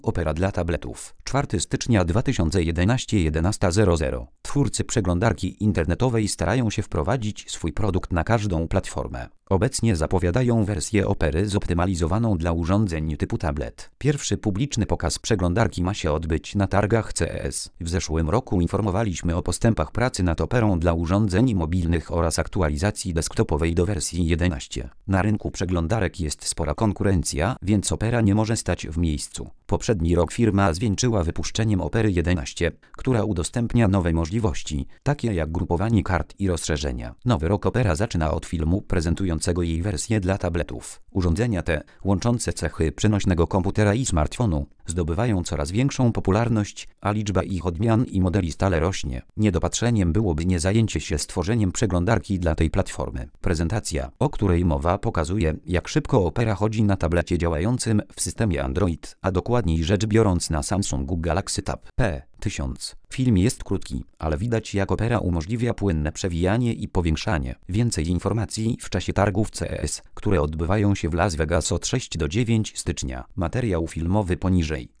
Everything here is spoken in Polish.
Opera dla tabletów. 4 stycznia 2011 11:00. Twórcy przeglądarki internetowej starają się wprowadzić swój produkt na każdą platformę. Obecnie zapowiadają wersję Opery zoptymalizowaną dla urządzeń typu tablet. Pierwszy publiczny pokaz przeglądarki ma się odbyć na targach CES. W zeszłym roku informowaliśmy o postępach pracy nad Operą dla urządzeń mobilnych oraz aktualizacji desktopowej do wersji 11. Na rynku przeglądarek jest spora konkurencja, więc Opera nie może stać w miejscu. Poprzedni rok firma zwieńczyła wypuszczeniem Opery 11, która udostępnia nowe możliwości, takie jak grupowanie kart i rozszerzenia. Nowy rok Opera zaczyna od filmu prezentującego jej wersję dla tabletów. Urządzenia te, łączące cechy przenośnego komputera i smartfonu, zdobywają coraz większą popularność, a liczba ich odmian i modeli stale rośnie. Niedopatrzeniem byłoby nie zajęcie się stworzeniem przeglądarki dla tej platformy. Prezentacja, o której mowa, pokazuje, jak szybko Opera chodzi na tablecie działającym w systemie Android, a dokładniej rzecz biorąc na Samsungu Galaxy Tab P1000. Film jest krótki, ale widać, jak Opera umożliwia płynne przewijanie i powiększanie. Więcej informacji w czasie targów CES, które odbywają się w Las Vegas od 6 do 9 stycznia. Materiał filmowy poniżej.